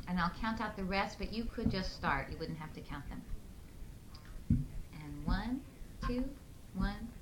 and I'll count out the rest, but you could just start. You wouldn't have to count them. And 1, 2, 1,